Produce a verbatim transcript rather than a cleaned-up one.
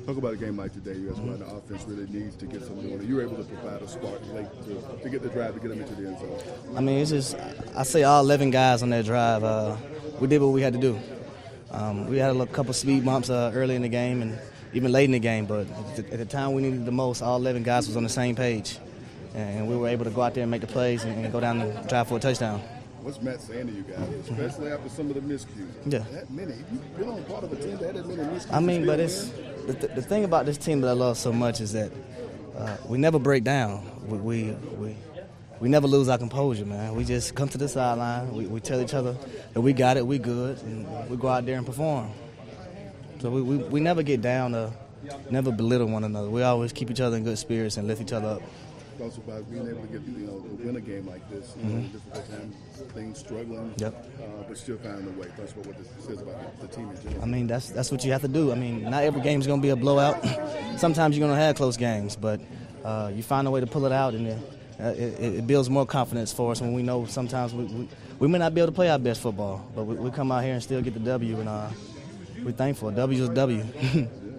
Talk about a game like today. U S mm-hmm. the offense really needs to get some more. You were able to provide a spark late to, to get the drive to get them into the end zone. I mean, it's just I say all eleven guys on that drive. Uh, we did what we had to do. Um, we had a couple speed bumps uh, early in the game and even late in the game, but at the time we needed the most, all eleven guys was on the same page, and we were able to go out there and make the plays and, and go down and drive for a touchdown. What's Matt saying to you guys, especially after some of the miscues? Yeah. That many. You've been on part of a team that had that many miscues. I mean, but it's the, th- the thing about this team that I love so much is that uh, we never break down. We, we we we never lose our composure, man. We just come to the sideline. We, we tell each other that we got it, we good, and we go out there and perform. So we, we, we never get down or never belittle one another. We always keep each other in good spirits and lift each other up. Also about being able to get, you know, to win a game like this, you mm-hmm. know, difficult times, things struggling, yep. uh, but still finding a way. That's what this says about the, the team in general. I mean, that's that's what you have to do. I mean, not every game is going to be a blowout. Sometimes you're going to have close games, but uh, you find a way to pull it out, and it, uh, it, it builds more confidence for us when we know sometimes we, we, we may not be able to play our best football, but we, we come out here and still get the W, and uh, we're thankful. W is W.